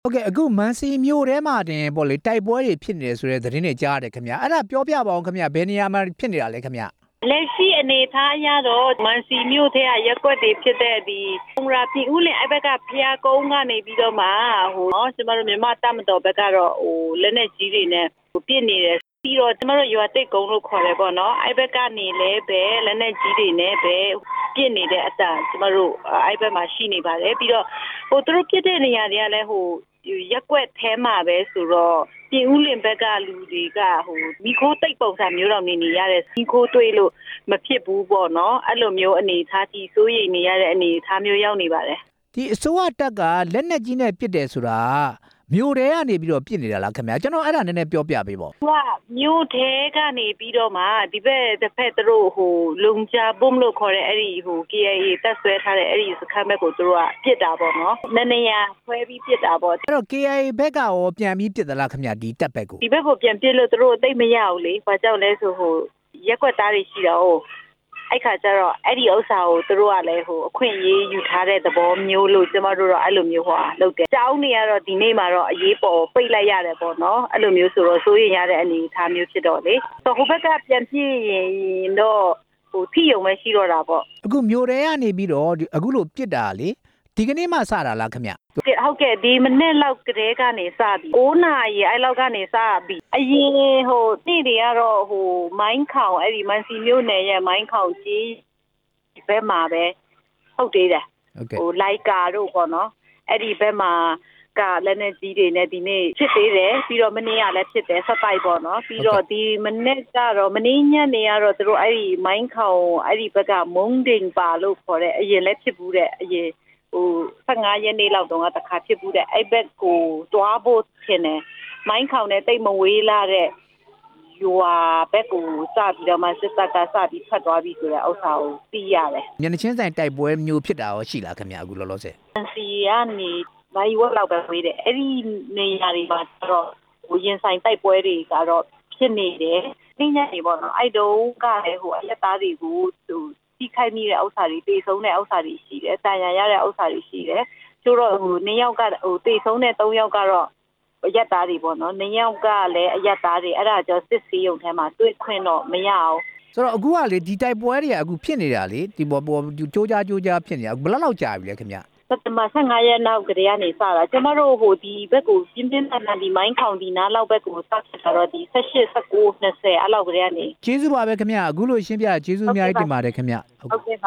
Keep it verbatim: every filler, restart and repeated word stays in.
ဟုတ်ကဲ့အခုမန်စီမြို့ထဲမှာတင်ပေါ့လေတိုက်ပွဲတွေဖြစ်နေတယ်ဆိုတဲ့သတင်းတွေကြားရတယ်ခင်ဗျအဲ့ဒါပြောပြပါအောင်ခင်ဗျဘယ်နေရာမှာဖြစ်နေတာလဲခင်ဗျလက်ရှိအနေထားအရတော့မန်စီမြို့ထဲကရက်ကွက်တွေဖြစ်တဲ့ဒီပုံရာပြည်ဦးလင်အဲ့ဘက်ကဖျားကုန်းကနေပြီးတော့မှဟိုနော်ကျမတို့မြန်မာတပ်မတော်ဘက်ကတော့ဟိုလက်နက်ကြီးတွေနဲ့ဟိုပြစ်နေတယ်ပြီးတော့ကျမတို့ရွာတိတ်ကုန်းလို့ခေါ်တယ်ပေါ့နော်အဲ့ဘက်ကနေလဲပဲလက်နက်ကြီးတွေနဲ့ပဲပြစ်နေတဲ့အတန်ကျမတို့အဲ့ဘက်မှာရှိနေပါတယ်ပြီးတော့ဟိုသူတို့ပြစ်တဲ့နေရာတွေကလည်းဟိုရက်ကွက်ထဲမှာပဲဆိုတော့ပြည်ဦးလင်ဘက်ကလူတွေကဟိုမိခိုးတိတ်ပုံစံမျိုးတော့နေနေရတဲ့မိခိုးတွေးလို့မဖြစ်ဘူးပေါ့နော်အဲ့လိုမျိုးအနေထားကြီးစိုးရိမ်နေရတဲ့အနေထားမျိုးရောက်နေပါတယ်ဒီအစိုးရတပ်ကလက်နက်ကြီးနဲ့ပစ်တယ်ဆိုတာမြို့ထဲကနေပြီးတော့ပြစ်နေတာလားခင်ဗျာကျွန်တော်အဲ့ဒါနည်းနည်းပြောပြပေးပါဦးသူကမြို့ထဲကနေပြီးတော့မှဒီဘက်တစ်ဖက်သူတို့ဟိုလုံချဘုံလို့ခေါ်တဲ့အဲ့ဒီဟို K I A တပ်ဆွဲထားတဲ့အဲ့ဒီစခန်းဘက်ကိုသူတို့ကပြစ်တာပေါ့နော်နည်းနည်းရခွဲပြီးပြစ်တာပေါ့အဲ့တော့ K I A ဘက်ကရောပြန်ပြီးပြစ်သလားခင်ဗျာဒီတပ်ဘက်ကိုဒီဘက်ကိုပြန်ပြစ်လို့သူတို့သိမရဘူးလေဘာကြောင့်လဲဆိုဟိုရက်ွက်သားတွေရှိတော့အဲ့ခါကျတော့အဲ့ဒီဥစ္စာကိုသူတို့ကလည်းဟိုအခွင့်အရေးယူထားတဲ့သဘောမျိုးလို့ကျမတို့တော့အဲ့လိုမျိုးဟိုလုပ်တယ်။ကျောင်းတွေကတော့ဒီနေ့မှာတော့အရေးပေါ်ပိတ်လိုက်ရတယ်ပေါ့နော်။အဲ့လိုမျိုးဆိုတော့စိုးရင်ရတဲ့အနေအထားမျိုးဖြစ်တော့လေ။ဆိုဟိုဘက်ကပြန်ပြည့်ရင်တော့ဟိုထိယုံပဲရှိတော့တာပေါ့။အခုမျိုးတွေကနေပြီးတော့အခုလိုပြစ်တာလေဒီကနေ့မှစတာလားခင်ဗျ။ဟုတ်ကဲ့ဒီမနေ့လောက်ကတည်းကနေစပြီး၉နာရီအဲ့လောက်ကနေစပြီးအရင်ဟိုနေ့တွေကတော့ဟိုမိုင်းခေါင်အဲ့ဒီမန်စီမြို့နယ်ရဲ့မိုင်းခေါင်ကြီးဘက်မှာပဲဟုတ်သေးတယ်ဟိုလိုက်ကာတို့ပေါ့နော်အဲ့ဒီဘက်မှာကလည်းနေကြီးတွေနဲ့ဒီနေ့ဖြစ်သေးတယ်ပြီးတော့မနေ့ကလည်းဖြစ်တယ်ဆက်တိုက်ပေါ့နော်ပြီးတော့ဒီမနေ့ကတော့မနေ့ညနေကတော့သူတို့အဲ့ဒီမိုင်းခေါင်အဲ့ဒီဘက်ကမုံဒင်ပါလို့ခေါ်တဲ့အရင်လည်းဖြစ်ဘူးတဲ့အရင်ဟိုဆယ်ငါရက်နေ့လောက်တော့တခါဖြစ်ဘူးတဲ့အဲ့ဘက်ကိုတွားဖို့ထင်တယ်မိုင်းခေါင်နဲ့တိတ်မဝေးလာတဲ့ရွာဘက်ကိုစပြီးတော့မှစစ်တပ်ကစပြီးဖတ်သွားပြီဆိုတဲ့ဥစ္စာကိုသိရတယ်ညနေချင်းဆိုင်တိုက်ပွဲမျိုးဖြစ်တာရောရှိလားခင်ဗျအခုလောလောဆယ်စီကနေဘာယူလောက်ပဲဝေးတယ်အဲ့ဒီနေရာတွေမှာတော့ဟိုရင်ဆိုင်တိုက်ပွဲတွေကတော့ဖြစ်နေတယ်သိညနေပေါ့နော်အဲ့တုန်းကလည်းဟိုအရက်သားတွေကိုသူထိခိုက်မိတဲ့ဥစ္စာတွေတေဆုံးတဲ့ဥစ္စာတွေရှိတယ်တန်ရာရတဲ့ဥစ္စာတွေရှိတယ်ကျတော့ဟိုနှစ်ယောက်ကဟိုတေဆုံးတဲ့သုံးယောက်ကတော့အရက်သားတွေပေါ့နော်နှစ်ယောက်ကလည်းအရက်သားတွေအဲ့ဒါကြောင့်စစ်စီးရုံထဲမှာတွေ့ခွင့်တော့မရအောင်ဆိုတော့အခုကလေဒီတိုက်ပွဲတွေကအခုဖြစ်နေတာလေဒီပေါ်ပေါ်ကြိုးကြားကြိုးကြားဖြစ်နေတာဘယ်လောက်ကြာပြီလဲခင်ဗျစက်တင်ဘာဆယ်ငါရက်နောက်ကတည်းကနေစတာကျမတို့ဟိုဒီဘက်ကိုပြင်းပြင်းထန်ထန်ဒီမိုင်းခေါင်ဒီနားလောက်ဘက်ကိုစဖြစ်တာတော့ဒီဆယ်ရှစ် ဆယ်ကိုး နှစ်ဆယ်အဲ့လောက်ကတည်းကနေကျေးဇူးပါပဲခင်ဗျအခုလိုရှင်းပြကျေးဇူးအများကြီးတင်ပါတယ်ခင်ဗျဟုတ်ကဲ့